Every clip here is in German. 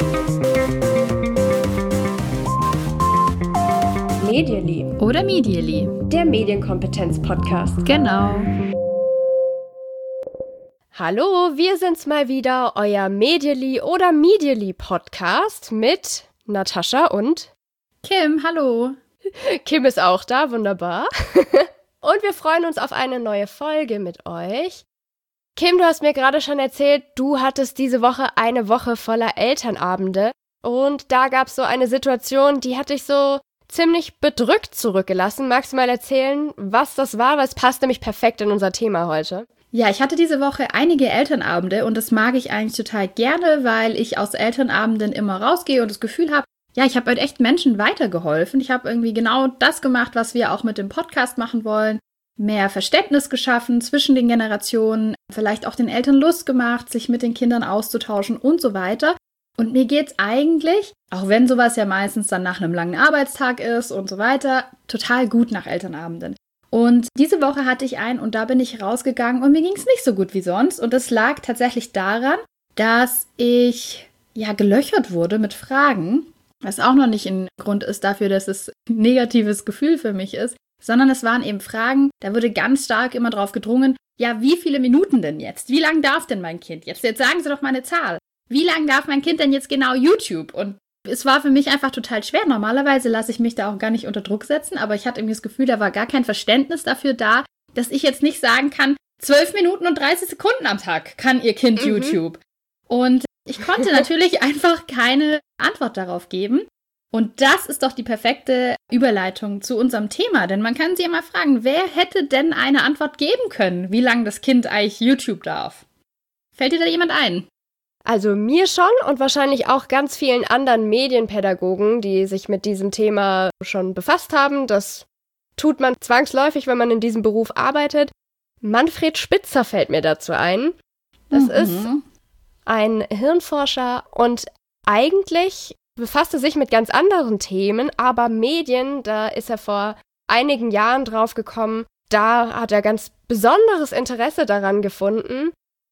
Medially oder Medially, der Medienkompetenz-Podcast. Genau. Hallo, wir sind's mal wieder, euer Medially oder Medially Podcast mit Natascha und Kim, hallo. Kim ist auch da, wunderbar. Und wir freuen uns auf eine neue Folge mit euch. Kim, du hast mir gerade schon erzählt, du hattest diese Woche eine Woche voller Elternabende. Und da gab's so eine Situation, die hat dich so ziemlich bedrückt zurückgelassen. Magst du mal erzählen, was das war? Weil es passt nämlich perfekt in unser Thema heute. Ja, ich hatte diese Woche einige Elternabende und das mag ich eigentlich total gerne, weil ich aus Elternabenden immer rausgehe und das Gefühl habe, ja, ich habe halt echt Menschen weitergeholfen. Ich habe irgendwie genau das gemacht, was wir auch mit dem Podcast machen wollen. Mehr Verständnis geschaffen zwischen den Generationen, vielleicht auch den Eltern Lust gemacht, sich mit den Kindern auszutauschen und so weiter. Und mir geht's eigentlich, auch wenn sowas ja meistens dann nach einem langen Arbeitstag ist und so weiter, total gut nach Elternabenden. Und diese Woche hatte ich einen und da bin ich rausgegangen und mir ging's nicht so gut wie sonst. Und das lag tatsächlich daran, dass ich ja gelöchert wurde mit Fragen, was auch noch nicht ein Grund ist dafür, dass es ein negatives Gefühl für mich ist, sondern es waren eben Fragen, da wurde ganz stark immer drauf gedrungen, ja, wie viele Minuten denn jetzt? Wie lang darf denn mein Kind jetzt? Jetzt sagen Sie doch mal eine Zahl. Wie lang darf mein Kind denn jetzt genau YouTube? Und es war für mich einfach total schwer. Normalerweise lasse ich mich da auch gar nicht unter Druck setzen, aber ich hatte irgendwie das Gefühl, da war gar kein Verständnis dafür da, dass ich jetzt nicht sagen kann, 12 Minuten und 30 Sekunden am Tag kann Ihr Kind YouTube. Und ich konnte natürlich einfach keine Antwort darauf geben. Und das ist doch die perfekte Überleitung zu unserem Thema, denn man kann sich immer fragen, wer hätte denn eine Antwort geben können, wie lange das Kind eigentlich YouTube darf? Fällt dir da jemand ein? Also mir schon und wahrscheinlich auch ganz vielen anderen Medienpädagogen, die sich mit diesem Thema schon befasst haben. Das tut man zwangsläufig, wenn man in diesem Beruf arbeitet. Manfred Spitzer fällt mir dazu ein. Das ist ein Hirnforscher und eigentlich befasst er sich mit ganz anderen Themen, aber Medien, da ist er vor einigen Jahren drauf gekommen, da hat er ganz besonderes Interesse daran gefunden.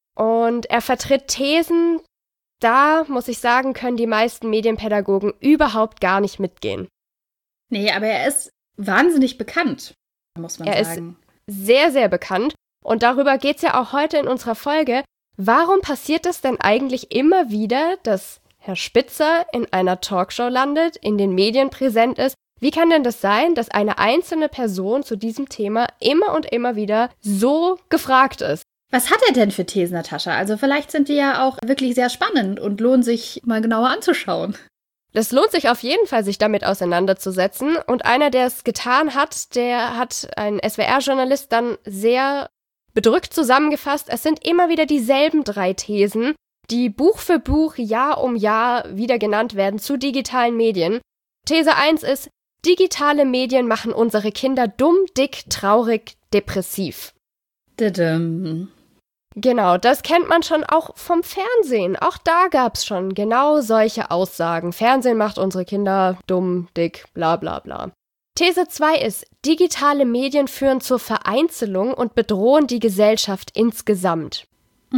Und er vertritt Thesen, da, muss ich sagen, können die meisten Medienpädagogen überhaupt gar nicht mitgehen. Nee, aber er ist wahnsinnig bekannt, muss man sagen. Er ist sehr, sehr bekannt. Und darüber geht's ja auch heute in unserer Folge. Warum passiert es denn eigentlich immer wieder, dass Herr Spitzer in einer Talkshow landet, in den Medien präsent ist? Wie kann denn das sein, dass eine einzelne Person zu diesem Thema immer und immer wieder so gefragt ist? Was hat er denn für Thesen, Natascha? Also vielleicht sind die ja auch wirklich sehr spannend und lohnen sich mal genauer anzuschauen. Das lohnt sich auf jeden Fall, sich damit auseinanderzusetzen. Und einer, der es getan hat, der hat ein SWR-Journalist dann sehr bedrückt zusammengefasst. Es sind immer wieder dieselben 3 Thesen, die Buch für Buch, Jahr um Jahr wieder genannt werden zu digitalen Medien. These 1 ist, digitale Medien machen unsere Kinder dumm, dick, traurig, depressiv. Genau, das kennt man schon auch vom Fernsehen. Auch da gab's schon genau solche Aussagen. Fernsehen macht unsere Kinder dumm, dick, bla bla bla. These 2 ist, digitale Medien führen zur Vereinzelung und bedrohen die Gesellschaft insgesamt.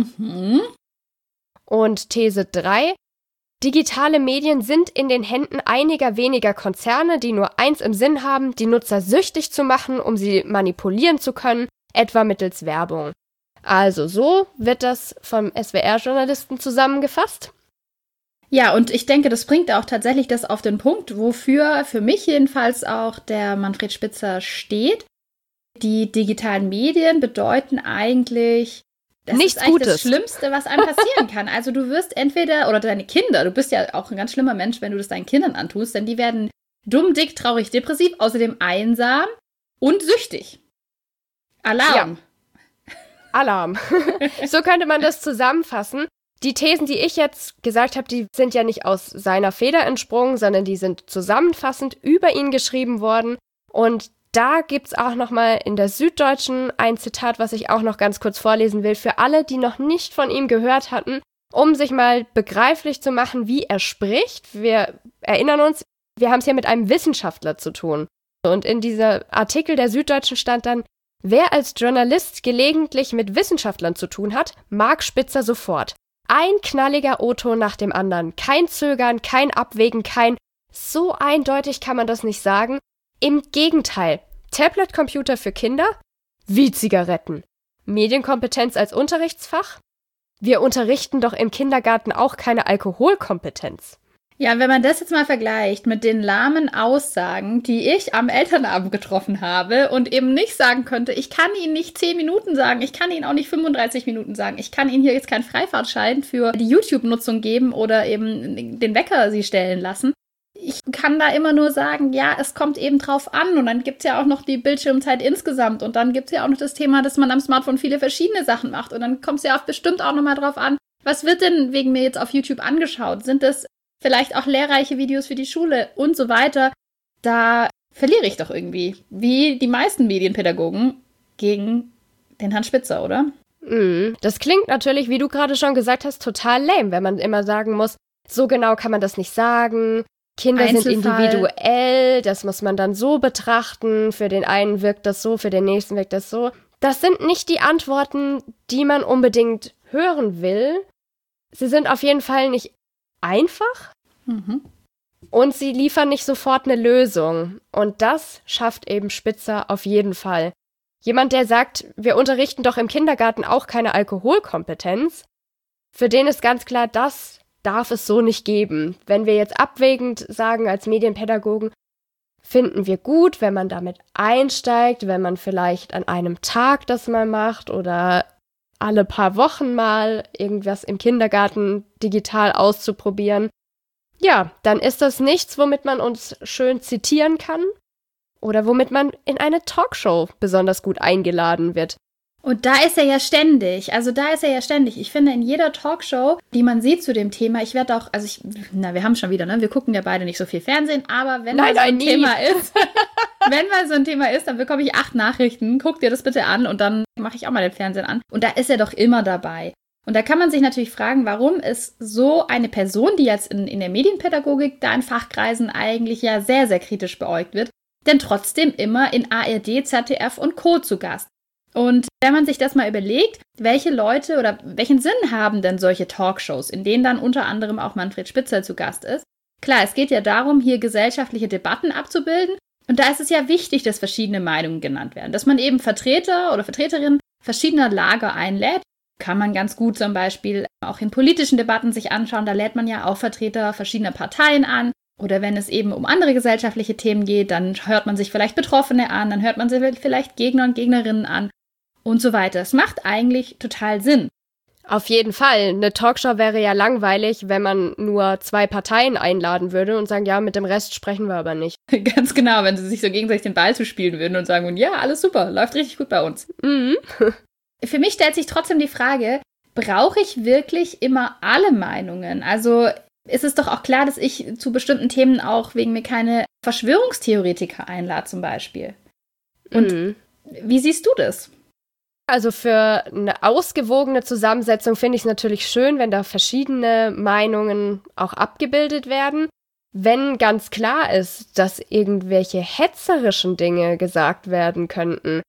Und These 3, digitale Medien sind in den Händen einiger weniger Konzerne, die nur eins im Sinn haben, die Nutzer süchtig zu machen, um sie manipulieren zu können, etwa mittels Werbung. Also so wird das vom SWR-Journalisten zusammengefasst. Ja, und ich denke, das bringt auch tatsächlich das auf den Punkt, wofür für mich jedenfalls auch der Manfred Spitzer steht. Die digitalen Medien bedeuten eigentlich, das nichts ist eigentlich Gutes. Das Schlimmste, was einem passieren kann. Also du wirst entweder, oder deine Kinder, du bist ja auch ein ganz schlimmer Mensch, wenn du das deinen Kindern antust, denn die werden dumm, dick, traurig, depressiv, außerdem einsam und süchtig. Alarm. Ja. Alarm. So könnte man das zusammenfassen. Die Thesen, die ich jetzt gesagt habe, die sind ja nicht aus seiner Feder entsprungen, sondern die sind zusammenfassend über ihn geschrieben worden. Und da gibt's auch nochmal in der Süddeutschen ein Zitat, was ich auch noch ganz kurz vorlesen will, für alle, die noch nicht von ihm gehört hatten, um sich mal begreiflich zu machen, wie er spricht. Wir erinnern uns, wir haben es hier mit einem Wissenschaftler zu tun. Und in dieser Artikel der Süddeutschen stand dann, wer als Journalist gelegentlich mit Wissenschaftlern zu tun hat, mag Spitzer sofort. Ein knalliger O-Ton nach dem anderen. Kein Zögern, kein Abwägen, so eindeutig kann man das nicht sagen. Im Gegenteil. Tablet-Computer für Kinder? Wie Zigaretten. Medienkompetenz als Unterrichtsfach? Wir unterrichten doch im Kindergarten auch keine Alkoholkompetenz. Ja, wenn man das jetzt mal vergleicht mit den lahmen Aussagen, die ich am Elternabend getroffen habe und eben nicht sagen könnte, ich kann Ihnen nicht 10 Minuten sagen, ich kann Ihnen auch nicht 35 Minuten sagen, ich kann Ihnen hier jetzt keinen Freifahrtschein für die YouTube-Nutzung geben oder eben den Wecker Sie stellen lassen. Ich kann da immer nur sagen, ja, es kommt eben drauf an und dann gibt es ja auch noch die Bildschirmzeit insgesamt und dann gibt es ja auch noch das Thema, dass man am Smartphone viele verschiedene Sachen macht und dann kommt es ja auch bestimmt auch nochmal drauf an, was wird denn wegen mir jetzt auf YouTube angeschaut? Sind das vielleicht auch lehrreiche Videos für die Schule und so weiter? Da verliere ich doch irgendwie, wie die meisten Medienpädagogen, gegen den Herrn Spitzer, oder? Das klingt natürlich, wie du gerade schon gesagt hast, total lame, wenn man immer sagen muss, so genau kann man das nicht sagen. Kinder sind individuell, das muss man dann so betrachten. Für den einen wirkt das so, für den nächsten wirkt das so. Das sind nicht die Antworten, die man unbedingt hören will. Sie sind auf jeden Fall nicht einfach und sie liefern nicht sofort eine Lösung. Und das schafft eben Spitzer auf jeden Fall. Jemand, der sagt, wir unterrichten doch im Kindergarten auch keine Alkoholkompetenz, für den ist ganz klar, das darf es so nicht geben. Wenn wir jetzt abwägend sagen als Medienpädagogen, finden wir gut, wenn man damit einsteigt, wenn man vielleicht an einem Tag das mal macht oder alle paar Wochen mal irgendwas im Kindergarten digital auszuprobieren. Ja, dann ist das nichts, womit man uns schön zitieren kann oder womit man in eine Talkshow besonders gut eingeladen wird. Und da ist er ja ständig. Ich finde, in jeder Talkshow, die man sieht zu dem Thema, wir haben schon wieder, ne? Wir gucken ja beide nicht so viel Fernsehen, aber wenn mal so ein Thema ist, dann bekomme ich 8 Nachrichten, guck dir das bitte an und dann mache ich auch mal den Fernsehen an. Und da ist er doch immer dabei. Und da kann man sich natürlich fragen, warum ist so eine Person, die jetzt in der Medienpädagogik da in Fachkreisen eigentlich ja sehr, sehr kritisch beäugt wird, denn trotzdem immer in ARD, ZDF und Co. zu Gast. Und wenn man sich das mal überlegt, welche Leute oder welchen Sinn haben denn solche Talkshows, in denen dann unter anderem auch Manfred Spitzer zu Gast ist? Klar, es geht ja darum, hier gesellschaftliche Debatten abzubilden. Und da ist es ja wichtig, dass verschiedene Meinungen genannt werden. Dass man eben Vertreter oder Vertreterinnen verschiedener Lager einlädt. Kann man ganz gut zum Beispiel auch in politischen Debatten sich anschauen. Da lädt man ja auch Vertreter verschiedener Parteien an. Oder wenn es eben um andere gesellschaftliche Themen geht, dann hört man sich vielleicht Betroffene an, dann hört man sich vielleicht Gegner und Gegnerinnen an und so weiter. Es macht eigentlich total Sinn. Auf jeden Fall. Eine Talkshow wäre ja langweilig, wenn man nur 2 Parteien einladen würde und sagen, ja, mit dem Rest sprechen wir aber nicht. Ganz genau, wenn sie sich so gegenseitig den Ball zuspielen würden und sagen, ja, alles super, läuft richtig gut bei uns. Für mich stellt sich trotzdem die Frage, brauche ich wirklich immer alle Meinungen? Also ist es doch auch klar, dass ich zu bestimmten Themen auch wegen mir keine Verschwörungstheoretiker einlade zum Beispiel. Und wie siehst du das? Also für eine ausgewogene Zusammensetzung finde ich es natürlich schön, wenn da verschiedene Meinungen auch abgebildet werden. Wenn ganz klar ist, dass irgendwelche hetzerischen Dinge gesagt werden könnten,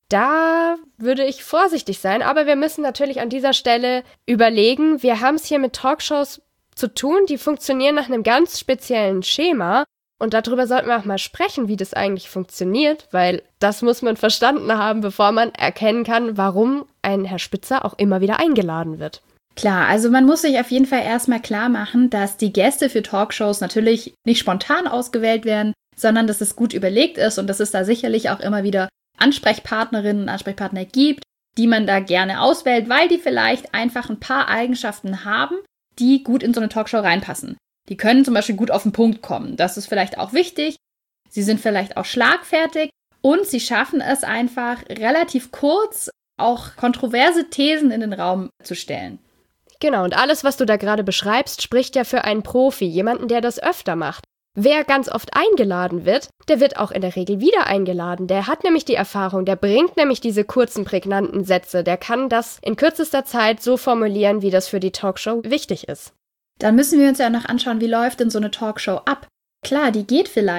da würde ich vorsichtig sein. Aber wir müssen natürlich an dieser Stelle überlegen, wir haben es hier mit Talkshows zu tun, die funktionieren nach einem ganz speziellen Schema. Und darüber sollten wir auch mal sprechen, wie das eigentlich funktioniert, weil das muss man verstanden haben, bevor man erkennen kann, warum ein Herr Spitzer auch immer wieder eingeladen wird. Klar, also man muss sich auf jeden Fall erstmal klar machen, dass die Gäste für Talkshows natürlich nicht spontan ausgewählt werden, sondern dass es gut überlegt ist und dass es da sicherlich auch immer wieder Ansprechpartnerinnen und Ansprechpartner gibt, die man da gerne auswählt, weil die vielleicht einfach ein paar Eigenschaften haben, die gut in so eine Talkshow reinpassen. Die können zum Beispiel gut auf den Punkt kommen. Das ist vielleicht auch wichtig. Sie sind vielleicht auch schlagfertig und sie schaffen es einfach relativ kurz, auch kontroverse Thesen in den Raum zu stellen. Genau, und alles, was du da gerade beschreibst, spricht ja für einen Profi, jemanden, der das öfter macht. Wer ganz oft eingeladen wird, der wird auch in der Regel wieder eingeladen. Der hat nämlich die Erfahrung, der bringt nämlich diese kurzen, prägnanten Sätze. Der kann das in kürzester Zeit so formulieren, wie das für die Talkshow wichtig ist. Dann müssen wir uns ja noch anschauen, wie läuft denn so eine Talkshow ab? Klar, die geht vielleicht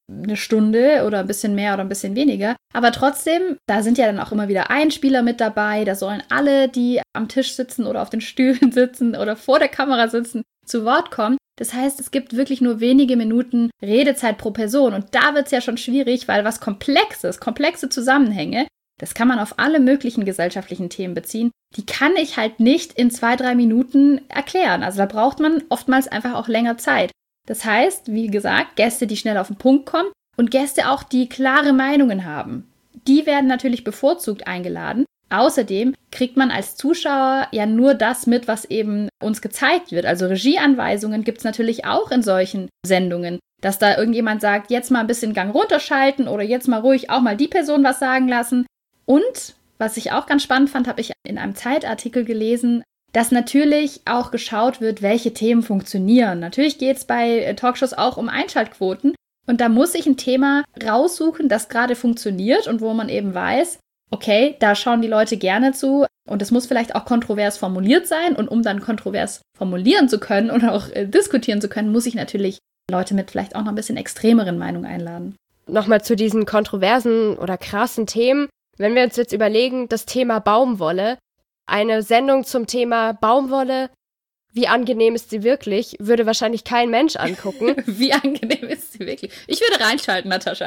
eine Stunde oder ein bisschen mehr oder ein bisschen weniger. Aber trotzdem, da sind ja dann auch immer wieder Einspieler mit dabei. Da sollen alle, die am Tisch sitzen oder auf den Stühlen sitzen oder vor der Kamera sitzen, zu Wort kommen. Das heißt, es gibt wirklich nur wenige Minuten Redezeit pro Person. Und da wird es ja schon schwierig, weil was Komplexes, komplexe Zusammenhänge, das kann man auf alle möglichen gesellschaftlichen Themen beziehen. Die kann ich halt nicht in 2-3 Minuten erklären. Also da braucht man oftmals einfach auch länger Zeit. Das heißt, wie gesagt, Gäste, die schnell auf den Punkt kommen und Gäste auch, die klare Meinungen haben. Die werden natürlich bevorzugt eingeladen. Außerdem kriegt man als Zuschauer ja nur das mit, was eben uns gezeigt wird. Also Regieanweisungen gibt es natürlich auch in solchen Sendungen, dass da irgendjemand sagt, jetzt mal ein bisschen Gang runterschalten oder jetzt mal ruhig auch mal die Person was sagen lassen. Und, was ich auch ganz spannend fand, habe ich in einem Zeitartikel gelesen, dass natürlich auch geschaut wird, welche Themen funktionieren. Natürlich geht es bei Talkshows auch um Einschaltquoten. Und da muss ich ein Thema raussuchen, das gerade funktioniert und wo man eben weiß, okay, da schauen die Leute gerne zu und es muss vielleicht auch kontrovers formuliert sein. Und um dann kontrovers formulieren zu können und auch diskutieren zu können, muss ich natürlich Leute mit vielleicht auch noch ein bisschen extremeren Meinungen einladen. Nochmal zu diesen kontroversen oder krassen Themen. Wenn wir uns jetzt überlegen, das Thema Baumwolle, eine Sendung zum Thema Baumwolle, wie angenehm ist sie wirklich, würde wahrscheinlich kein Mensch angucken. Wie angenehm ist sie wirklich? Ich würde reinschalten, Natascha.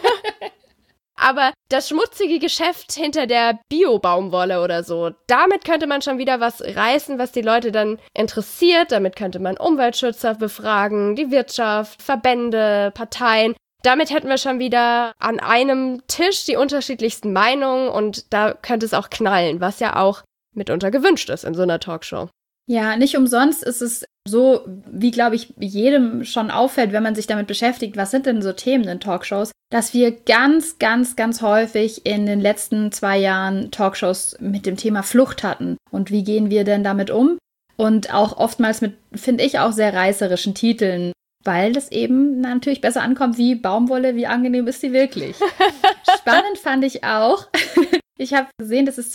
Aber das schmutzige Geschäft hinter der Bio-Baumwolle oder so, damit könnte man schon wieder was reißen, was die Leute dann interessiert. Damit könnte man Umweltschützer befragen, die Wirtschaft, Verbände, Parteien. Damit hätten wir schon wieder an einem Tisch die unterschiedlichsten Meinungen und da könnte es auch knallen, was ja auch mitunter gewünscht ist in so einer Talkshow. Ja, nicht umsonst ist es so, wie, glaube ich, jedem schon auffällt, wenn man sich damit beschäftigt, was sind denn so Themen in Talkshows, dass wir ganz, ganz, ganz häufig in den letzten 2 Jahren Talkshows mit dem Thema Flucht hatten. Und wie gehen wir denn damit um? Und auch oftmals mit, finde ich, auch sehr reißerischen Titeln, weil das eben natürlich besser ankommt wie Baumwolle, wie angenehm ist sie wirklich. Spannend fand ich auch, ich habe gesehen, dass es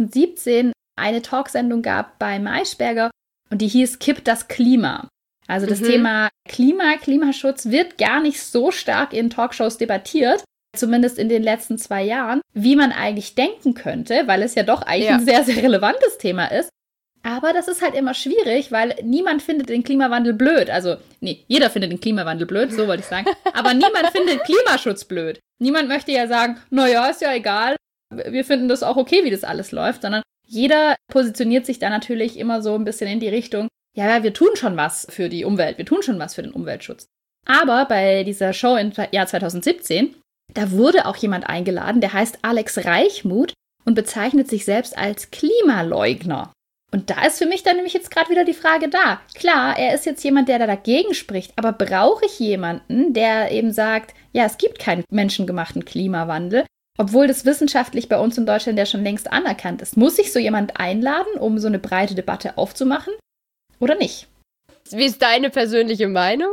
2017 eine Talksendung gab bei Maischberger und die hieß Kippt das Klima. Also das Thema Klimaschutz wird gar nicht so stark in Talkshows debattiert, zumindest in den letzten 2 Jahren, wie man eigentlich denken könnte, weil es ja doch eigentlich ein sehr, sehr relevantes Thema ist. Aber das ist halt immer schwierig, weil niemand findet den Klimawandel blöd. Also, nee, jeder findet den Klimawandel blöd, so wollte ich sagen. Aber niemand findet Klimaschutz blöd. Niemand möchte ja sagen, naja, ist ja egal, wir finden das auch okay, wie das alles läuft, sondern jeder positioniert sich da natürlich immer so ein bisschen in die Richtung, ja, wir tun schon was für die Umwelt, wir tun schon was für den Umweltschutz. Aber bei dieser Show im Jahr 2017, da wurde auch jemand eingeladen, der heißt Alex Reichmuth und bezeichnet sich selbst als Klimaleugner. Und da ist für mich dann nämlich jetzt gerade wieder die Frage da. Klar, er ist jetzt jemand, der da dagegen spricht, aber brauche ich jemanden, der eben sagt, ja, es gibt keinen menschengemachten Klimawandel, obwohl das wissenschaftlich bei uns in Deutschland ja schon längst anerkannt ist. Muss ich so jemand einladen, um so eine breite Debatte aufzumachen oder nicht? Wie ist deine persönliche Meinung?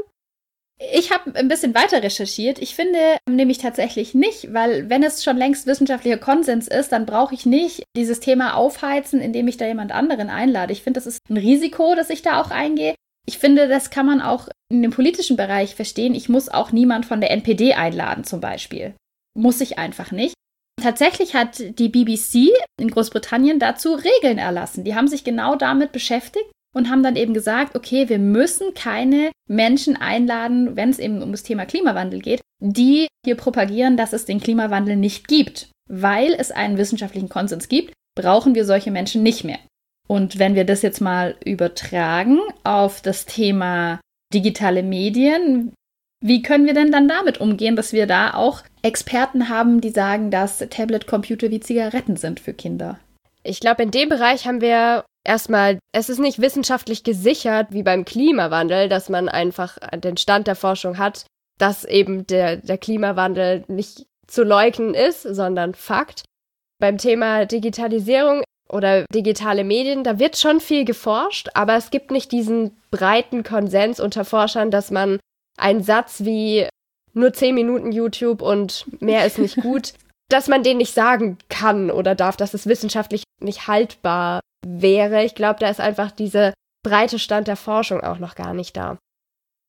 Ich habe ein bisschen weiter recherchiert. Ich finde nämlich tatsächlich nicht, weil wenn es schon längst wissenschaftlicher Konsens ist, dann brauche ich nicht dieses Thema aufheizen, indem ich da jemand anderen einlade. Ich finde, das ist ein Risiko, das ich da auch eingehe. Ich finde, das kann man auch in dem politischen Bereich verstehen. Ich muss auch niemand von der NPD einladen zum Beispiel. Muss ich einfach nicht. Tatsächlich hat die BBC in Großbritannien dazu Regeln erlassen. Die haben sich genau damit beschäftigt und haben dann eben gesagt, okay, wir müssen keine Menschen einladen, wenn es eben um das Thema Klimawandel geht, die hier propagieren, dass es den Klimawandel nicht gibt. Weil es einen wissenschaftlichen Konsens gibt, brauchen wir solche Menschen nicht mehr. Und wenn wir das jetzt mal übertragen auf das Thema digitale Medien, wie können wir denn dann damit umgehen, dass wir da auch Experten haben, die sagen, dass Tablet-Computer wie Zigaretten sind für Kinder? Ich glaube, in dem Bereich haben wir erstmal, es ist nicht wissenschaftlich gesichert wie beim Klimawandel, dass man einfach den Stand der Forschung hat, dass eben der Klimawandel nicht zu leugnen ist, sondern Fakt. Beim Thema Digitalisierung oder digitale Medien, da wird schon viel geforscht, aber es gibt nicht diesen breiten Konsens unter Forschern, dass man einen Satz wie nur 10 Minuten YouTube und mehr ist nicht gut, dass man den nicht sagen kann oder darf, dass es wissenschaftlich nicht haltbar wäre. Ich glaube, da ist einfach dieser breite Stand der Forschung auch noch gar nicht da.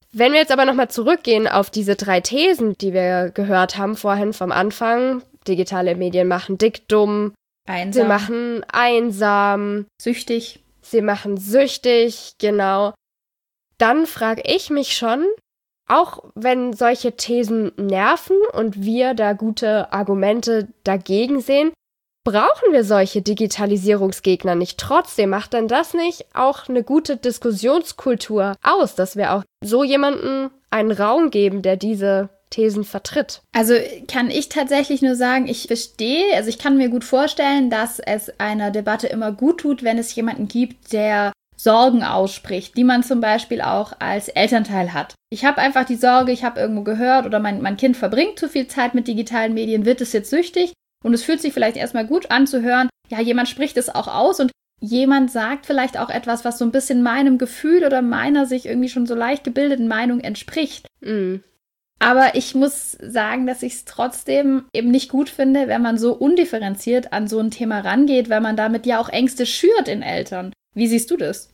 Wenn wir jetzt aber nochmal zurückgehen auf diese 3 Thesen, die wir gehört haben vorhin vom Anfang, digitale Medien machen dick, dumm, Einsam. Sie machen einsam, Süchtig. Sie machen süchtig, genau. Dann frage ich mich schon, auch wenn solche Thesen nerven und wir da gute Argumente dagegen sehen, brauchen wir solche Digitalisierungsgegner nicht trotzdem? Macht denn das nicht auch eine gute Diskussionskultur aus, dass wir auch so jemanden einen Raum geben, der diese Thesen vertritt? Also kann ich tatsächlich nur sagen, ich verstehe, also ich kann mir gut vorstellen, dass es einer Debatte immer gut tut, wenn es jemanden gibt, der Sorgen ausspricht, die man zum Beispiel auch als Elternteil hat. Ich habe einfach die Sorge, ich habe irgendwo gehört oder mein Kind verbringt zu viel Zeit mit digitalen Medien, wird es jetzt süchtig? Und es fühlt sich vielleicht erstmal gut an zu hören, ja, jemand spricht es auch aus und jemand sagt vielleicht auch etwas, was so ein bisschen meinem Gefühl oder meiner sich irgendwie schon so leicht gebildeten Meinung entspricht. Aber ich muss sagen, dass ich es trotzdem eben nicht gut finde, wenn man so undifferenziert an so ein Thema rangeht, weil man damit ja auch Ängste schürt in Eltern. Wie siehst du das?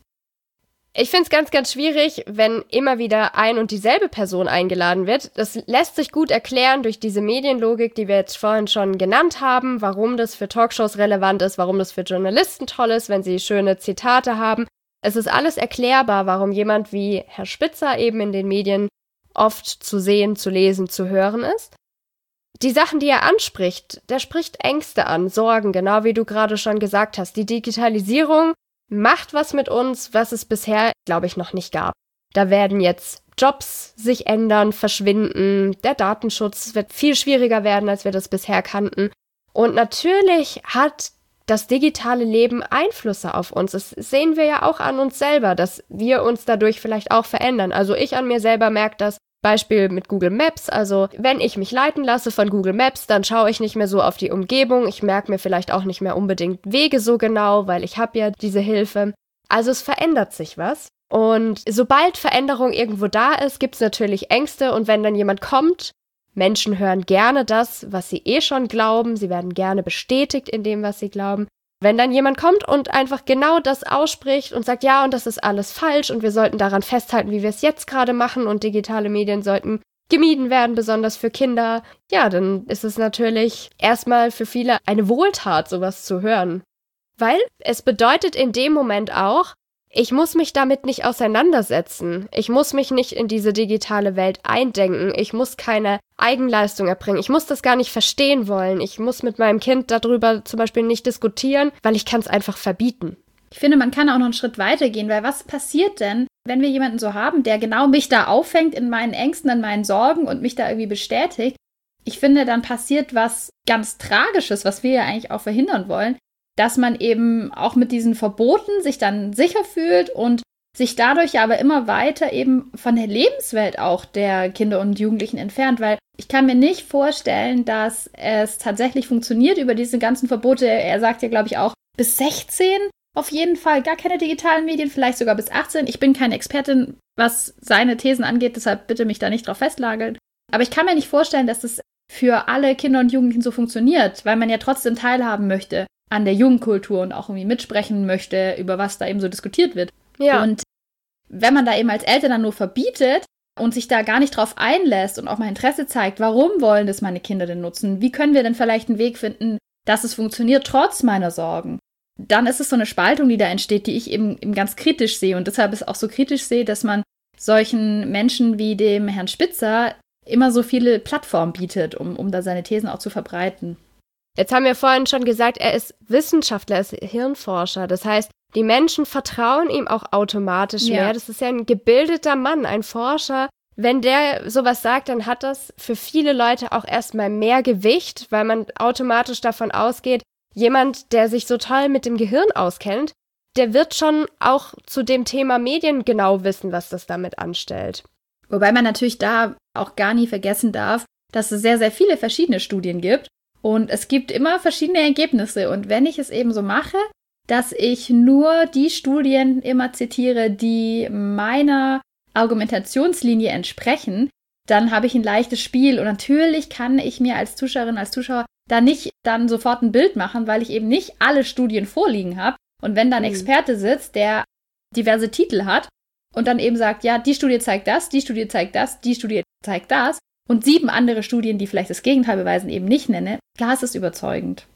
Ich finde es ganz, ganz schwierig, wenn immer wieder ein und dieselbe Person eingeladen wird. Das lässt sich gut erklären durch diese Medienlogik, die wir jetzt vorhin schon genannt haben, warum das für Talkshows relevant ist, warum das für Journalisten toll ist, wenn sie schöne Zitate haben. Es ist alles erklärbar, warum jemand wie Herr Spitzer eben in den Medien oft zu sehen, zu lesen, zu hören ist. Die Sachen, die er anspricht, der spricht Ängste an, Sorgen, genau wie du gerade schon gesagt hast. Die Digitalisierung macht was mit uns, was es bisher, glaube ich, noch nicht gab. Da werden jetzt Jobs sich ändern, verschwinden, der Datenschutz wird viel schwieriger werden, als wir das bisher kannten. Und natürlich hat das digitale Leben Einflüsse auf uns. Das sehen wir ja auch an uns selber, dass wir uns dadurch vielleicht auch verändern. Also ich an mir selber merke das, Beispiel mit Google Maps, also wenn ich mich leiten lasse von Google Maps, dann schaue ich nicht mehr so auf die Umgebung, ich merke mir vielleicht auch nicht mehr unbedingt Wege so genau, weil ich habe ja diese Hilfe. Also es verändert sich was und sobald Veränderung irgendwo da ist, gibt es natürlich Ängste und wenn dann jemand kommt, Menschen hören gerne das, was sie eh schon glauben, sie werden gerne bestätigt in dem, was sie glauben. Wenn dann jemand kommt und einfach genau das ausspricht und sagt, ja, und das ist alles falsch und wir sollten daran festhalten, wie wir es jetzt gerade machen und digitale Medien sollten gemieden werden, besonders für Kinder, ja, dann ist es natürlich erstmal für viele eine Wohltat, sowas zu hören. Weil es bedeutet in dem Moment auch, ich muss mich damit nicht auseinandersetzen. Ich muss mich nicht in diese digitale Welt eindenken. Ich muss keine Eigenleistung erbringen. Ich muss das gar nicht verstehen wollen. Ich muss mit meinem Kind darüber zum Beispiel nicht diskutieren, weil ich kann es einfach verbieten. Ich finde, man kann auch noch einen Schritt weiter gehen, weil was passiert denn, wenn wir jemanden so haben, der genau mich da auffängt in meinen Ängsten, in meinen Sorgen und mich da irgendwie bestätigt? Ich finde, dann passiert was ganz Tragisches, was wir ja eigentlich auch verhindern wollen, dass man eben auch mit diesen Verboten sich dann sicher fühlt und sich dadurch aber immer weiter eben von der Lebenswelt auch der Kinder und Jugendlichen entfernt, weil ich kann mir nicht vorstellen, dass es tatsächlich funktioniert über diese ganzen Verbote. Er sagt ja, glaube ich, auch bis 16 auf jeden Fall gar keine digitalen Medien, vielleicht sogar bis 18. Ich bin keine Expertin, was seine Thesen angeht, deshalb bitte mich da nicht drauf festnageln. Aber ich kann mir nicht vorstellen, dass es für alle Kinder und Jugendlichen so funktioniert, weil man ja trotzdem teilhaben möchte an der Jugendkultur und auch irgendwie mitsprechen möchte, über was da eben so diskutiert wird. Ja. Und wenn man da eben als Eltern dann nur verbietet und sich da gar nicht drauf einlässt und auch mal Interesse zeigt, warum wollen das meine Kinder denn nutzen? Wie können wir denn vielleicht einen Weg finden, dass es funktioniert, trotz meiner Sorgen? Dann ist es so eine Spaltung, die da entsteht, die ich eben ganz kritisch sehe. Und deshalb ist auch so kritisch sehe, dass man solchen Menschen wie dem Herrn Spitzer immer so viele Plattformen bietet, um da seine Thesen auch zu verbreiten. Jetzt haben wir vorhin schon gesagt, er ist Wissenschaftler, er ist Hirnforscher. Das heißt, die Menschen vertrauen ihm auch automatisch mehr. Das ist ja ein gebildeter Mann, ein Forscher. Wenn der sowas sagt, dann hat das für viele Leute auch erstmal mehr Gewicht, weil man automatisch davon ausgeht, jemand, der sich so toll mit dem Gehirn auskennt, der wird schon auch zu dem Thema Medien genau wissen, was das damit anstellt. Wobei man natürlich da auch gar nie vergessen darf, dass es sehr, sehr viele verschiedene Studien gibt. Und es gibt immer verschiedene Ergebnisse. Und wenn ich es eben so mache, dass ich nur die Studien immer zitiere, die meiner Argumentationslinie entsprechen, dann habe ich ein leichtes Spiel. Und natürlich kann ich mir als Zuschauerin, als Zuschauer da nicht dann sofort ein Bild machen, weil ich eben nicht alle Studien vorliegen habe. Und wenn dann ein Experte sitzt, der diverse Titel hat und dann eben sagt, ja, die Studie zeigt das, die Studie zeigt das, die Studie zeigt das und 7 andere Studien, die vielleicht das Gegenteil beweisen, eben nicht nenne, klar, ist es überzeugend.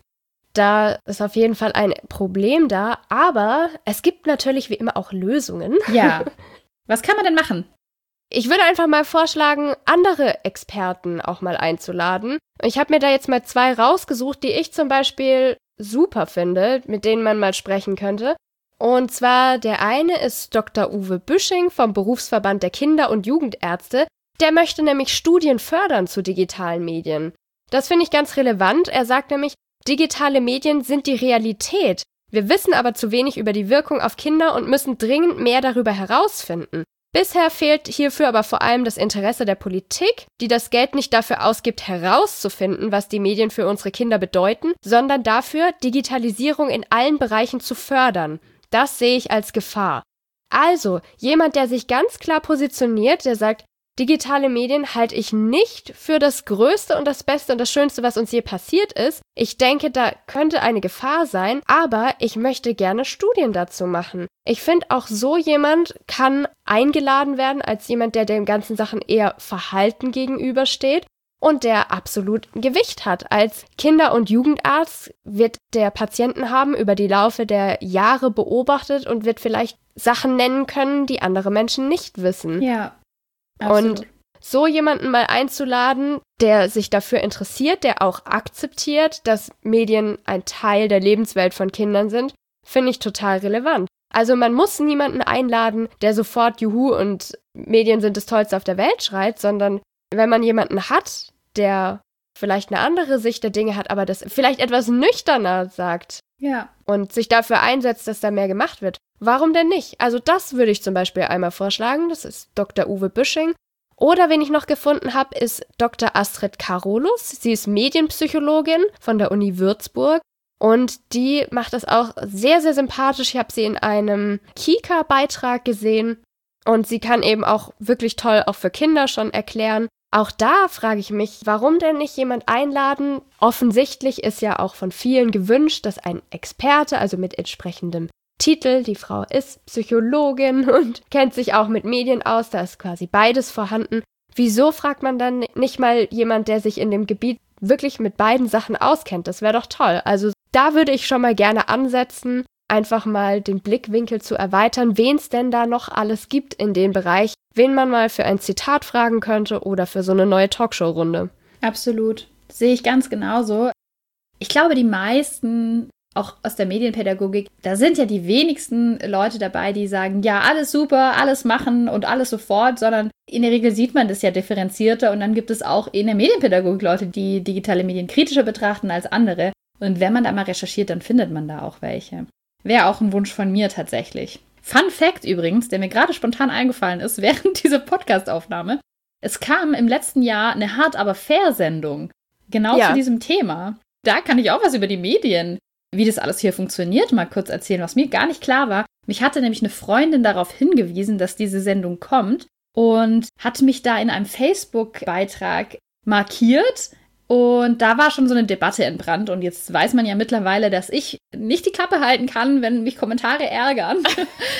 Da ist auf jeden Fall ein Problem da, aber es gibt natürlich wie immer auch Lösungen. Ja. Was kann man denn machen? Ich würde einfach mal vorschlagen, andere Experten auch mal einzuladen. Ich habe mir da jetzt mal 2 rausgesucht, die ich zum Beispiel super finde, mit denen man mal sprechen könnte. Und zwar der eine ist Dr. Uwe Büsching vom Berufsverband der Kinder- und Jugendärzte. Der möchte nämlich Studien fördern zu digitalen Medien. Das finde ich ganz relevant. Er sagt nämlich, digitale Medien sind die Realität. Wir wissen aber zu wenig über die Wirkung auf Kinder und müssen dringend mehr darüber herausfinden. Bisher fehlt hierfür aber vor allem das Interesse der Politik, die das Geld nicht dafür ausgibt, herauszufinden, was die Medien für unsere Kinder bedeuten, sondern dafür, Digitalisierung in allen Bereichen zu fördern. Das sehe ich als Gefahr. Also, jemand, der sich ganz klar positioniert, der sagt, digitale Medien halte ich nicht für das Größte und das Beste und das Schönste, was uns je passiert ist. Ich denke, da könnte eine Gefahr sein, aber ich möchte gerne Studien dazu machen. Ich finde, auch so jemand kann eingeladen werden als jemand, der den ganzen Sachen eher verhalten gegenübersteht und der absolut Gewicht hat. Als Kinder- und Jugendarzt wird der Patienten haben über die Laufe der Jahre beobachtet und wird vielleicht Sachen nennen können, die andere Menschen nicht wissen. Ja. Absolut. Und so jemanden mal einzuladen, der sich dafür interessiert, der auch akzeptiert, dass Medien ein Teil der Lebenswelt von Kindern sind, finde ich total relevant. Also man muss niemanden einladen, der sofort Juhu und Medien sind das Tollste auf der Welt schreit, sondern wenn man jemanden hat, der vielleicht eine andere Sicht der Dinge hat, aber das vielleicht etwas nüchterner sagt und sich dafür einsetzt, dass da mehr gemacht wird. Warum denn nicht? Also das würde ich zum Beispiel einmal vorschlagen. Das ist Dr. Uwe Büsching. Oder wen ich noch gefunden habe, ist Dr. Astrid Karolus. Sie ist Medienpsychologin von der Uni Würzburg. Und die macht das auch sehr, sehr sympathisch. Ich habe sie in einem Kika-Beitrag gesehen. Und sie kann eben auch wirklich toll auch für Kinder schon erklären. Auch da frage ich mich, warum denn nicht jemand einladen? Offensichtlich ist ja auch von vielen gewünscht, dass ein Experte, also mit entsprechendem Titel, die Frau ist Psychologin und kennt sich auch mit Medien aus, da ist quasi beides vorhanden. Wieso fragt man dann nicht mal jemand, der sich in dem Gebiet wirklich mit beiden Sachen auskennt? Das wäre doch toll. Also da würde ich schon mal gerne ansetzen, einfach mal den Blickwinkel zu erweitern, wen es denn da noch alles gibt in dem Bereich, wen man mal für ein Zitat fragen könnte oder für so eine neue Talkshow-Runde. Absolut. Sehe ich ganz genauso. Ich glaube, die meisten, auch aus der Medienpädagogik, da sind ja die wenigsten Leute dabei, die sagen, ja, alles super, alles machen und alles sofort, sondern in der Regel sieht man das ja differenzierter und dann gibt es auch in der Medienpädagogik Leute, die digitale Medien kritischer betrachten als andere. Und wenn man da mal recherchiert, dann findet man da auch welche. Wäre auch ein Wunsch von mir tatsächlich. Fun Fact übrigens, der mir gerade spontan eingefallen ist während dieser Podcast-Aufnahme. Es kam im letzten Jahr eine Hart aber fair Sendung, genau zu diesem Thema. Da kann ich auch was über die Medien, wie das alles hier funktioniert, mal kurz erzählen, was mir gar nicht klar war. Mich hatte nämlich eine Freundin darauf hingewiesen, dass diese Sendung kommt und hat mich da in einem Facebook-Beitrag markiert. Und da war schon so eine Debatte entbrannt. Und jetzt weiß man ja mittlerweile, dass ich nicht die Klappe halten kann, wenn mich Kommentare ärgern. Und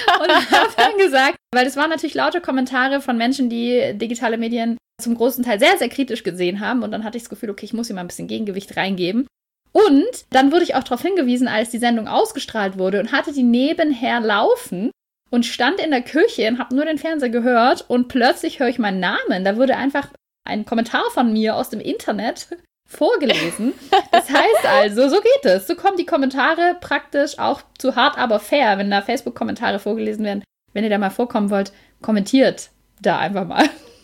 habe dann gesagt, weil es waren natürlich lauter Kommentare von Menschen, die digitale Medien zum großen Teil sehr, sehr kritisch gesehen haben. Und dann hatte ich das Gefühl, okay, ich muss hier mal ein bisschen Gegengewicht reingeben. Und dann wurde ich auch darauf hingewiesen, als die Sendung ausgestrahlt wurde und hatte die nebenher laufen und stand in der Küche und habe nur den Fernseher gehört und plötzlich höre ich meinen Namen. Da wurde einfach ein Kommentar von mir aus dem Internet vorgelesen. Das heißt also, so geht es. So kommen die Kommentare praktisch auch zu hart, aber fair. Wenn da Facebook-Kommentare vorgelesen werden, wenn ihr da mal vorkommen wollt, kommentiert da einfach mal.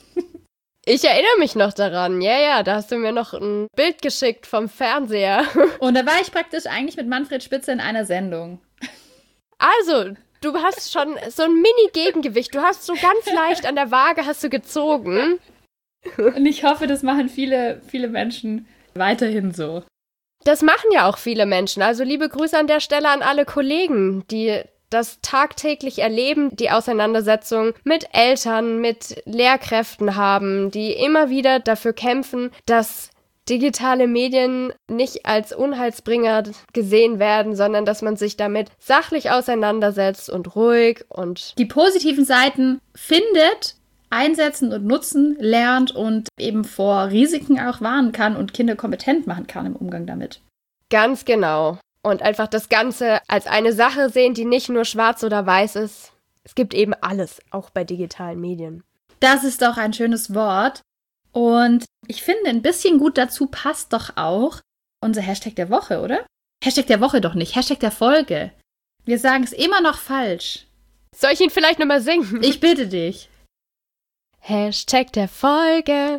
Ich erinnere mich noch daran. Ja, da hast du mir noch ein Bild geschickt vom Fernseher. Und da war ich praktisch eigentlich mit Manfred Spitze in einer Sendung. Also, du hast schon so ein Mini-Gegengewicht. Du hast so ganz leicht an der Waage hast du gezogen. Und ich hoffe, das machen viele, viele Menschen weiterhin so. Das machen ja auch viele Menschen. Also liebe Grüße an der Stelle an alle Kollegen, die das tagtäglich erleben, die Auseinandersetzung mit Eltern, mit Lehrkräften haben, die immer wieder dafür kämpfen, dass digitale Medien nicht als Unheilsbringer gesehen werden, sondern dass man sich damit sachlich auseinandersetzt und ruhig und die positiven Seiten findet, einsetzen und nutzen, lernt und eben vor Risiken auch warnen kann und Kinder kompetent machen kann im Umgang damit. Ganz genau. Und einfach das Ganze als eine Sache sehen, die nicht nur schwarz oder weiß ist. Es gibt eben alles, auch bei digitalen Medien. Das ist doch ein schönes Wort. Und ich finde, ein bisschen gut dazu passt doch auch unser Hashtag der Woche, oder? Hashtag der Woche doch nicht, Hashtag der Folge. Wir sagen es immer noch falsch. Soll ich ihn vielleicht nochmal singen? Ich bitte dich. Hashtag der Folge.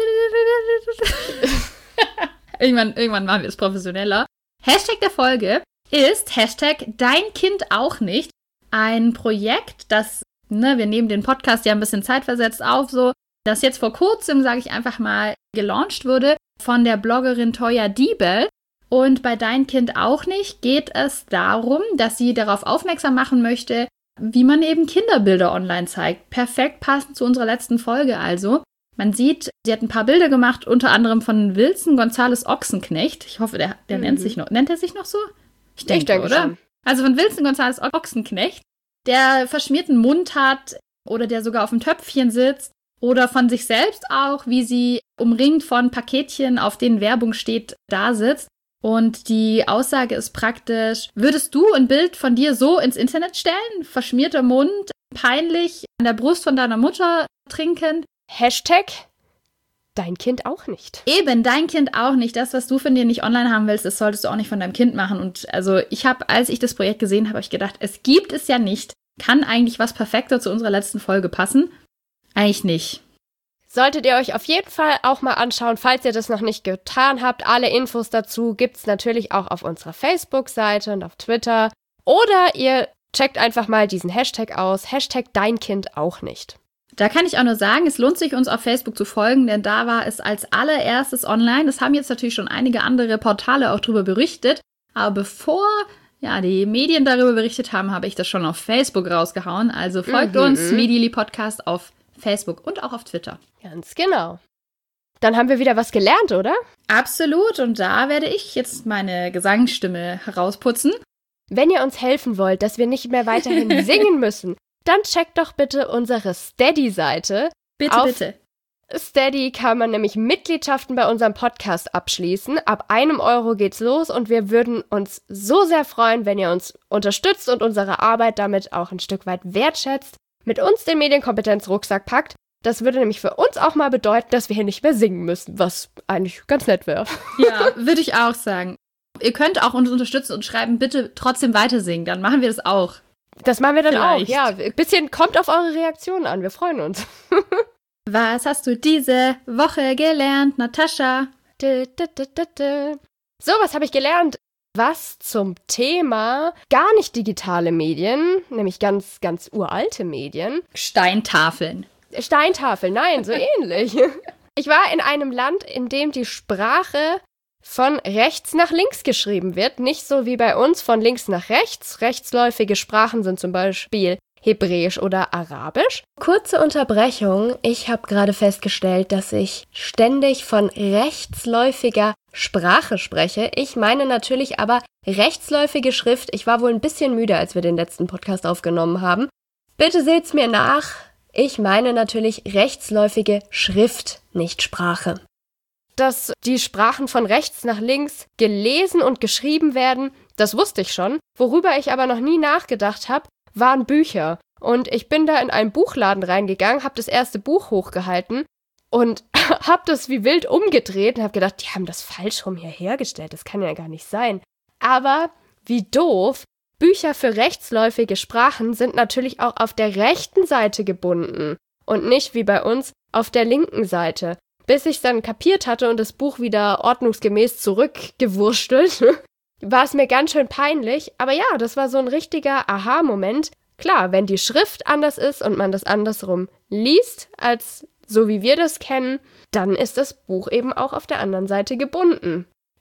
Irgendwann machen wir es professioneller. Hashtag der Folge ist Hashtag Dein Kind auch nicht. Ein Projekt, das, wir nehmen den Podcast ja ein bisschen zeitversetzt auf, so, das jetzt vor kurzem, sage ich einfach mal, gelauncht wurde von der Bloggerin Toya Diebel. Und bei Dein Kind auch nicht geht es darum, dass sie darauf aufmerksam machen möchte, wie man eben Kinderbilder online zeigt. Perfekt passend zu unserer letzten Folge also. Man sieht, sie hat ein paar Bilder gemacht, unter anderem von Wilson Gonzales Ochsenknecht. Ich hoffe, der nennt er sich noch so? Ich denke oder? Schon. Also von Wilson Gonzales Ochsenknecht, der verschmierten Mund hat oder der sogar auf dem Töpfchen sitzt oder von sich selbst auch, wie sie umringt von Paketchen, auf denen Werbung steht, da sitzt. Und die Aussage ist praktisch, würdest du ein Bild von dir so ins Internet stellen? Verschmierter Mund, peinlich, an der Brust von deiner Mutter trinkend? Hashtag Dein Kind auch nicht. Eben, dein Kind auch nicht. Das, was du von dir nicht online haben willst, das solltest du auch nicht von deinem Kind machen. Und also als ich das Projekt gesehen habe, habe ich gedacht, es gibt es ja nicht. Kann eigentlich was perfekter zu unserer letzten Folge passen? Eigentlich nicht. Solltet ihr euch auf jeden Fall auch mal anschauen, falls ihr das noch nicht getan habt. Alle Infos dazu gibt es natürlich auch auf unserer Facebook-Seite und auf Twitter. Oder ihr checkt einfach mal diesen Hashtag aus. Hashtag Dein Kind auch nicht. Da kann ich auch nur sagen, es lohnt sich, uns auf Facebook zu folgen, denn da war es als allererstes online. Das haben jetzt natürlich schon einige andere Portale auch drüber berichtet. Aber bevor die Medien darüber berichtet haben, habe ich das schon auf Facebook rausgehauen. Also folgt uns, Medially Podcast, auf Facebook und auch auf Twitter. Ganz genau. Dann haben wir wieder was gelernt, oder? Absolut. Und da werde ich jetzt meine Gesangsstimme herausputzen. Wenn ihr uns helfen wollt, dass wir nicht mehr weiterhin singen müssen, dann checkt doch bitte unsere Steady-Seite. Bitte. Steady kann man nämlich Mitgliedschaften bei unserem Podcast abschließen. Ab 1 Euro geht's los und wir würden uns so sehr freuen, wenn ihr uns unterstützt und unsere Arbeit damit auch ein Stück weit wertschätzt, mit uns den Medienkompetenz-Rucksack packt. Das würde nämlich für uns auch mal bedeuten, dass wir hier nicht mehr singen müssen, was eigentlich ganz nett wäre. Ja, würde ich auch sagen. Ihr könnt auch uns unterstützen und schreiben, bitte trotzdem weiter singen, dann machen wir das auch. Das machen wir dann Vielleicht. auch, ja. Ein bisschen kommt auf eure Reaktionen an, wir freuen uns. Was hast du diese Woche gelernt, Natascha? So, was habe ich gelernt? Was zum Thema gar nicht digitale Medien, nämlich ganz, ganz uralte Medien. Steintafeln, nein, so ähnlich. Ich war in einem Land, in dem die Sprache von rechts nach links geschrieben wird. Nicht so wie bei uns von links nach rechts. Rechtsläufige Sprachen sind zum Beispiel Hebräisch oder Arabisch. Kurze Unterbrechung. Ich habe gerade festgestellt, dass ich ständig von rechtsläufiger Sprache spreche. Ich meine natürlich aber rechtsläufige Schrift. Ich war wohl ein bisschen müde, als wir den letzten Podcast aufgenommen haben. Bitte seht's mir nach. Ich meine natürlich rechtsläufige Schrift, nicht Sprache. Dass die Sprachen von rechts nach links gelesen und geschrieben werden, das wusste ich schon. Worüber ich aber noch nie nachgedacht habe, waren Bücher. Und ich bin da in einen Buchladen reingegangen, habe das erste Buch hochgehalten und habe das wie wild umgedreht und habe gedacht, die haben das falsch rum hier hergestellt, das kann ja gar nicht sein. Aber wie doof, Bücher für rechtsläufige Sprachen sind natürlich auch auf der rechten Seite gebunden und nicht wie bei uns auf der linken Seite. Bis ich es dann kapiert hatte und das Buch wieder ordnungsgemäß zurückgewurstelt, war es mir ganz schön peinlich. Aber ja, das war so ein richtiger Aha-Moment. Klar, wenn die Schrift anders ist und man das andersrum liest, als so wie wir das kennen, dann ist das Buch eben auch auf der anderen Seite gebunden.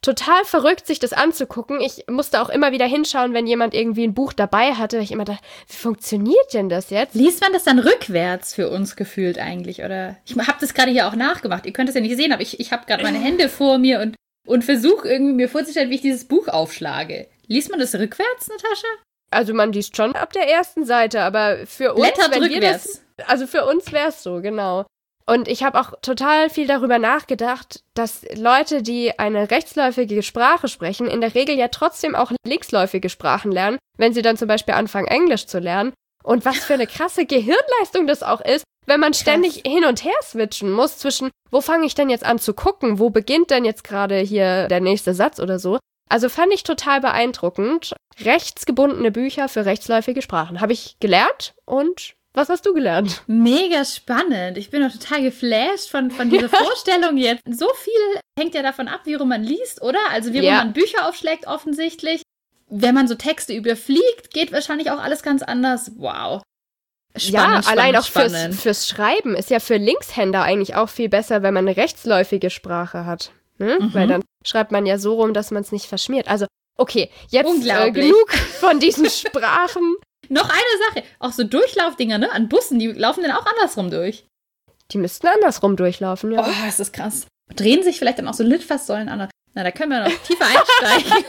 total verrückt, sich das anzugucken. Ich musste auch immer wieder hinschauen, wenn jemand irgendwie ein Buch dabei hatte. Ich immer dachte, wie funktioniert denn das jetzt? Liest man das dann rückwärts für uns gefühlt eigentlich? Oder ich habe das gerade hier auch nachgemacht. Ihr könnt es ja nicht sehen, aber ich habe gerade meine Hände vor mir und versuche irgendwie mir vorzustellen, wie ich dieses Buch aufschlage. Liest man das rückwärts, Natascha? Also man liest schon ab der ersten Seite, aber für uns, Blättert rückwärts. Also für uns wäre es so, genau. Und ich habe auch total viel darüber nachgedacht, dass Leute, die eine rechtsläufige Sprache sprechen, in der Regel ja trotzdem auch linksläufige Sprachen lernen, wenn sie dann zum Beispiel anfangen, Englisch zu lernen. Und was für eine krasse Gehirnleistung das auch ist, wenn man ständig hin und her switchen muss zwischen, wo fange ich denn jetzt an zu gucken, wo beginnt denn jetzt gerade hier der nächste Satz oder so. Also fand ich total beeindruckend. Rechtsgebundene Bücher für rechtsläufige Sprachen habe ich gelernt. Und was hast du gelernt? Mega spannend. Ich bin noch total geflasht von dieser Vorstellung jetzt. So viel hängt ja davon ab, wie rum man liest, oder? Also wie rum man Bücher aufschlägt offensichtlich. Wenn man so Texte überfliegt, geht wahrscheinlich auch alles ganz anders. Wow. Spannend, allein auch fürs Schreiben ist ja für Linkshänder eigentlich auch viel besser, wenn man eine rechtsläufige Sprache hat. Weil dann schreibt man ja so rum, dass man es nicht verschmiert. Also, okay, jetzt genug von diesen Sprachen. Noch eine Sache, auch so Durchlaufdinger, ne, an Bussen, die laufen dann auch andersrum durch. Die müssten andersrum durchlaufen, ja. Oh, ist das krass. Drehen sich vielleicht dann auch so Litfaßsäulen an. Na, da können wir noch tiefer einsteigen.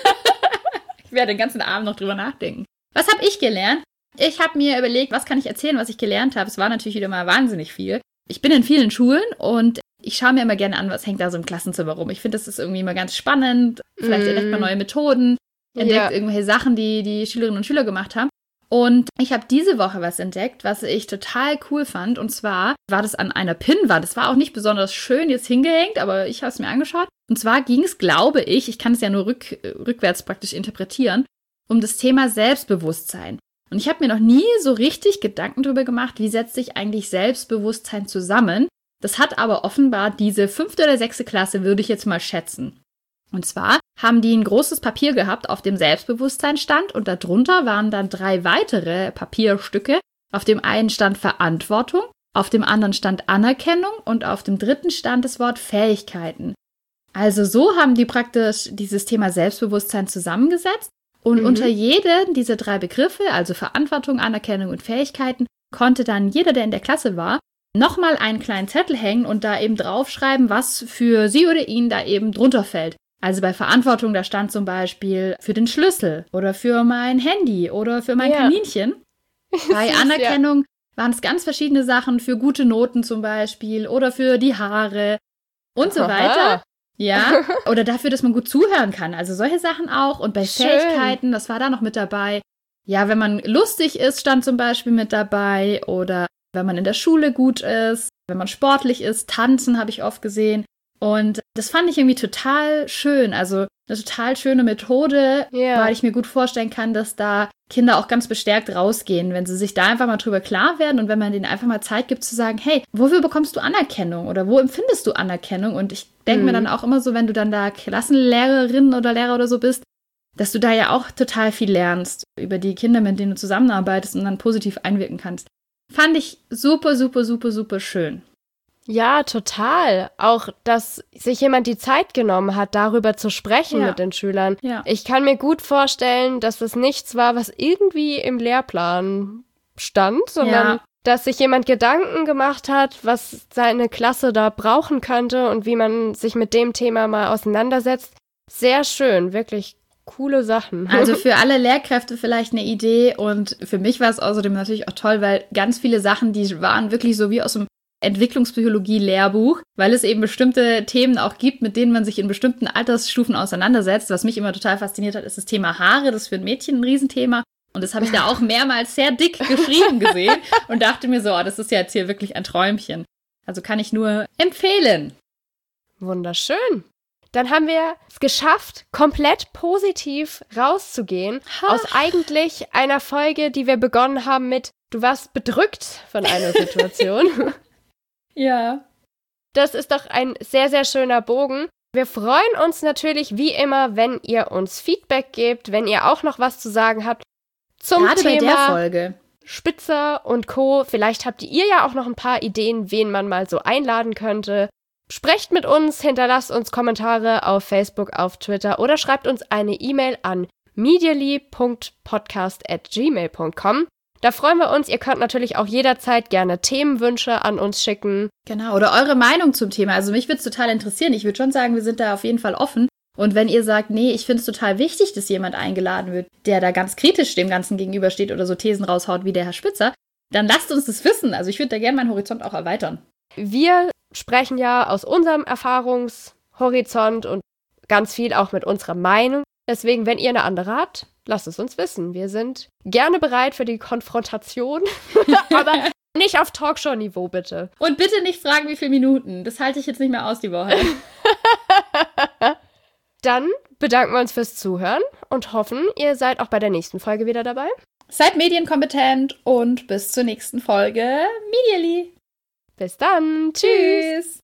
Ich werde den ganzen Abend noch drüber nachdenken. Was habe ich gelernt? Ich habe mir überlegt, was kann ich erzählen, was ich gelernt habe. Es war natürlich wieder mal wahnsinnig viel. Ich bin in vielen Schulen und ich schaue mir immer gerne an, was hängt da so im Klassenzimmer rum. Ich finde, das ist irgendwie immer ganz spannend. Vielleicht entdeckt man neue Methoden, entdeckt irgendwelche Sachen, die Schülerinnen und Schüler gemacht haben. Und ich habe diese Woche was entdeckt, was ich total cool fand. Und zwar war das an einer Pinnwand. Das war auch nicht besonders schön jetzt hingehängt, aber ich habe es mir angeschaut. Und zwar ging es, glaube ich kann es ja nur rückwärts praktisch interpretieren, um das Thema Selbstbewusstsein. Und ich habe mir noch nie so richtig Gedanken darüber gemacht, wie setzt sich eigentlich Selbstbewusstsein zusammen. Das hat aber offenbar diese 5. oder 6. Klasse, würde ich jetzt mal schätzen. Und zwar haben die ein großes Papier gehabt, auf dem Selbstbewusstsein stand und darunter waren dann 3 weitere Papierstücke. Auf dem einen stand Verantwortung, auf dem anderen stand Anerkennung und auf dem dritten stand das Wort Fähigkeiten. Also so haben die praktisch dieses Thema Selbstbewusstsein zusammengesetzt und unter jedem dieser 3 Begriffe, also Verantwortung, Anerkennung und Fähigkeiten, konnte dann jeder, der in der Klasse war, nochmal einen kleinen Zettel hängen und da eben draufschreiben, was für sie oder ihn da eben drunter fällt. Also bei Verantwortung, da stand zum Beispiel für den Schlüssel oder für mein Handy oder für mein Kaninchen. Bei Anerkennung waren es ganz verschiedene Sachen, für gute Noten zum Beispiel oder für die Haare und so weiter. Ja, oder dafür, dass man gut zuhören kann. Also solche Sachen auch. Und bei Fähigkeiten, das war da noch mit dabei. Ja, wenn man lustig ist, stand zum Beispiel mit dabei. Oder wenn man in der Schule gut ist, wenn man sportlich ist, tanzen habe ich oft gesehen. Und das fand ich irgendwie total schön. Also eine total schöne Methode, weil ich mir gut vorstellen kann, dass da Kinder auch ganz bestärkt rausgehen, wenn sie sich da einfach mal drüber klar werden und wenn man denen einfach mal Zeit gibt zu sagen, hey, wofür bekommst du Anerkennung oder wo empfindest du Anerkennung? Und ich denke mir dann auch immer so, wenn du dann da Klassenlehrerin oder Lehrer oder so bist, dass du da ja auch total viel lernst über die Kinder, mit denen du zusammenarbeitest und dann positiv einwirken kannst. Fand ich super, super, super, super schön. Ja, total. Auch, dass sich jemand die Zeit genommen hat, darüber zu sprechen mit den Schülern. Ja. Ich kann mir gut vorstellen, dass es nichts war, was irgendwie im Lehrplan stand, sondern dass sich jemand Gedanken gemacht hat, was seine Klasse da brauchen könnte und wie man sich mit dem Thema mal auseinandersetzt. Sehr schön, wirklich coole Sachen. Also für alle Lehrkräfte vielleicht eine Idee und für mich war es außerdem natürlich auch toll, weil ganz viele Sachen, die waren wirklich so wie aus dem Entwicklungspsychologie-Lehrbuch, weil es eben bestimmte Themen auch gibt, mit denen man sich in bestimmten Altersstufen auseinandersetzt. Was mich immer total fasziniert hat, ist das Thema Haare. Das ist für ein Mädchen ein Riesenthema. Und das habe ich da auch mehrmals sehr dick geschrieben gesehen und dachte mir so, das ist ja jetzt hier wirklich ein Träumchen. Also kann ich nur empfehlen. Wunderschön. Dann haben wir es geschafft, komplett positiv rauszugehen aus eigentlich einer Folge, die wir begonnen haben mit, du warst bedrückt von einer Situation. Ja. Das ist doch ein sehr, sehr schöner Bogen. Wir freuen uns natürlich wie immer, wenn ihr uns Feedback gebt, wenn ihr auch noch was zu sagen habt zum Gerade Thema bei der Folge. Spitzer und Co. Vielleicht habt ihr ja auch noch ein paar Ideen, wen man mal so einladen könnte. Sprecht mit uns, hinterlasst uns Kommentare auf Facebook, auf Twitter oder schreibt uns eine E-Mail an medially.podcast@gmail.com. Da freuen wir uns. Ihr könnt natürlich auch jederzeit gerne Themenwünsche an uns schicken. Genau, oder eure Meinung zum Thema. Also mich würde es total interessieren. Ich würde schon sagen, wir sind da auf jeden Fall offen. Und wenn ihr sagt, nee, ich finde es total wichtig, dass jemand eingeladen wird, der da ganz kritisch dem Ganzen gegenübersteht oder so Thesen raushaut wie der Herr Spitzer, dann lasst uns das wissen. Also ich würde da gerne meinen Horizont auch erweitern. Wir sprechen ja aus unserem Erfahrungshorizont und ganz viel auch mit unserer Meinung. Deswegen, wenn ihr eine andere habt, lasst es uns wissen. Wir sind gerne bereit für die Konfrontation, aber nicht auf Talkshow-Niveau, bitte. Und bitte nicht fragen, wie viele Minuten. Das halte ich jetzt nicht mehr aus die Woche. Dann bedanken wir uns fürs Zuhören und hoffen, ihr seid auch bei der nächsten Folge wieder dabei. Seid medienkompetent und bis zur nächsten Folge. Medially. Bis dann. Tschüss.